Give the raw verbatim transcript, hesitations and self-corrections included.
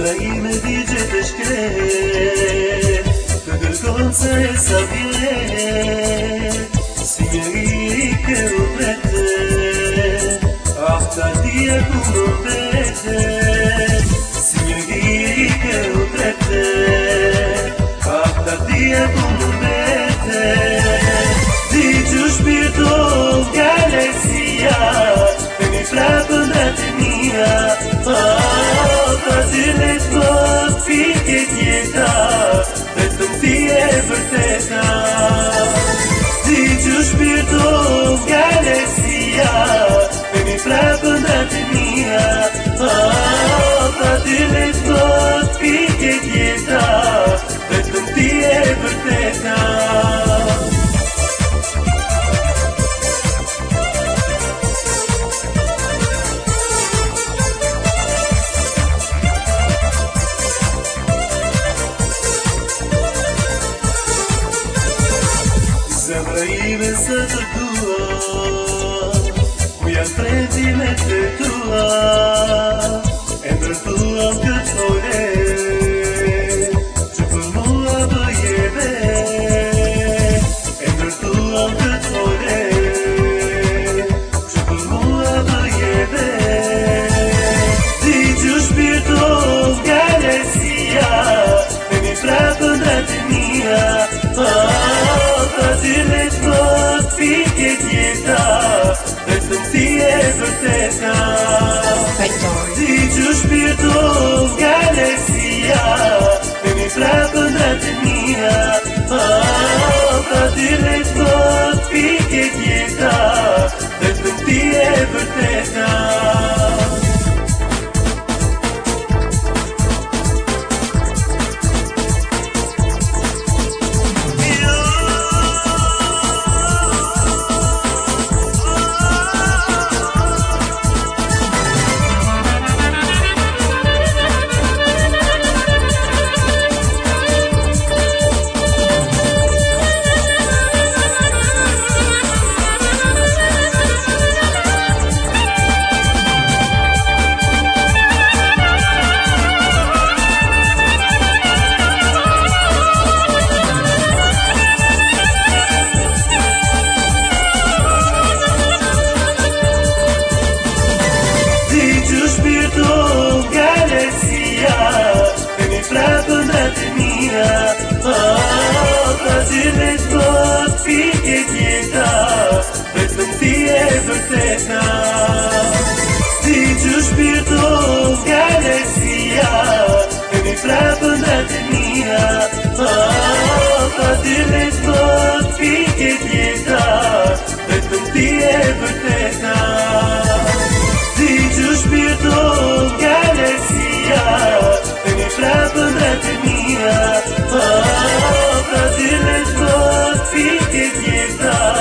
Zemra ime digje të shkret, të kërkon se e sa vjet, si njeri ke u vete, ah ta dia ku më vete, si njeri ke u vete, ah ta dia ku më vete. Digju shpirto galaxia, e mi frapën dhe të mia, ah, ta zillet mos pike tjeta, vetëm ti e vërteta. Digju shpirto galaxia, e mi frapën dhe të mia, ah, ta zillet mos pike tjeta, vetëm ti e vërteta. Zemra ime së të tua, ku janë trezimet të tua, e ndërtuam këtë fore, që për mua bëjeve, e ndërtuam këtë fore, që për mua bëjeve. Digju shpirto galaxia, e mi frapën dhe të mia, ta zillet mos pike tjeta, vetëm ti e vërteta. Digju shpirto galaxia, e mi frapën dhe të mia, ah, ta zillet mos pike tjeta, vetëm ti e vërteta. Frapën dhe të mia, ah, ta zillet mos pike tjeta, vetëm ti e vërteta. Digju shpirto galaxia, e mi frapën dhe të mia, ah, ta zillet mos pike tjeta, vetëm ti e vërteta. Digju shpirto galaxia, e mi frapën dhe të mia, ah, ta zillet mos pike tjeta,